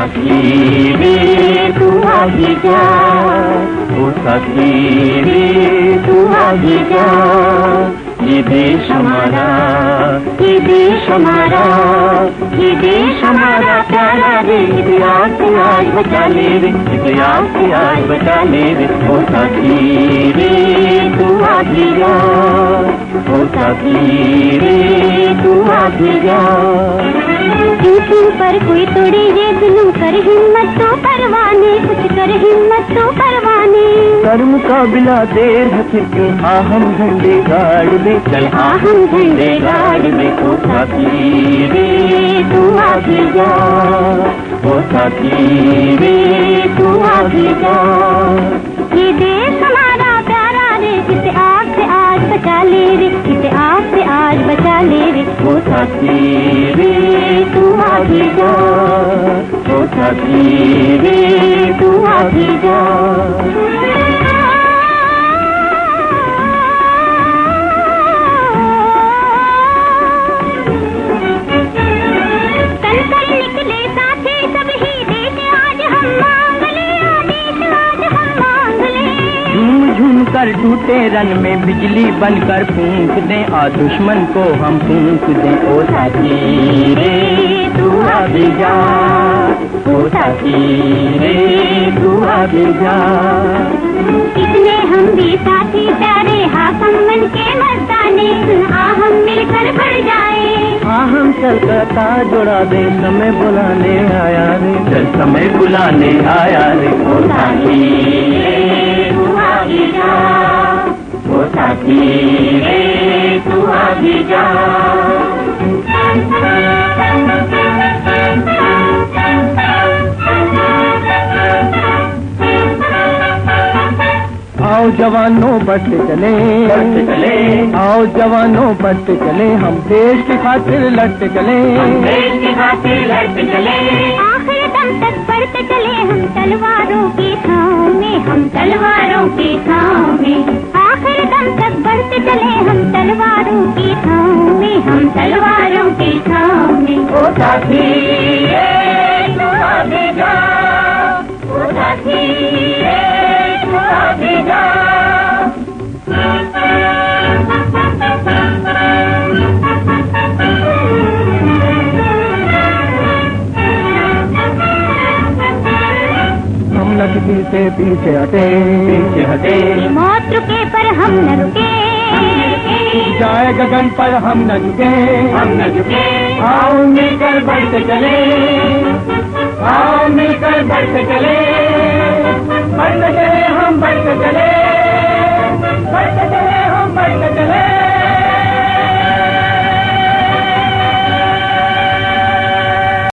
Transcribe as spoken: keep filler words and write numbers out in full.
साथी रे तू आगे जा, ओ साथी रे तू आगे जा। ये देश हमारा, ये देश हमारा, ये देश हमारा प्यारा रे, इतिहास से आज बचा ले रे, इतिहास से आज बचा ले रे। ओ साथी रे तू आगे जा, ओ साथी रे तू आगे जा। क्यों पर कोई तोड़े ये जुल्म, कर हिम्मत तो परवाने, कुछ कर हिम्मत तो परवाने। कर मुकाबिला देर है फिर क्यों, आ हम झंडे गाड़ दे, चल आ हम झंडे गाड़ दे। ओ साथी रे तू आगे जा, ओ साथी रे तू आगे जा। ये देश हमारा प्यारा रे, इसे आग से आज बचा ले रे, इसे आग से आज बचा ले रे। ओ साथी रे तू आगे जा, ओ साथी रे तू आगे जा। कर टूटे रन में बिजली बनकर फूंक दें, आ दुश्मन को हम फूंक दें। ओ साथी रे तू आगे जा, ओ साथी रे तू आगे जा। कितने हम भी साथी प्यारे, हाकम मन के मस्ताने, आ हम मिलकर बढ़ जाए, आ हम चल करता जुड़ा दे, समय बुलाने आया रे, चल समय बुलाने आया रे। ओ साथी रे तू आगे जा, ओ साथी रे तू आगे जा। आओ जवानों बढ़ते चले, बढ़ते चले, आओ जवानों बढ़ते चले, हम देश की खातिर लड़ते चले, हम देश की खातिर लड़ते चले। आखिर दम तक बढ़ते चले हम तलवारों की छाँव में, हम तलवारों की छाँव में। आखिर दम तक बढ़ते चले हम तलवारों की छाँव में, हम तलवारों की छाँव में। ओ साथी रे तू आगे जा, ओ साथी रे तू आगे जा। हम न किसी से पीछे हटे, पीछे हटे, मौत रुके पर हम न रुके, जाए गगन पर हम न झुके, हम न झुके। आओ मिलकर बढ़ते चले, आओ मिलकर बढ़ते चले, बढ़ते चले हम बढ़ते चले।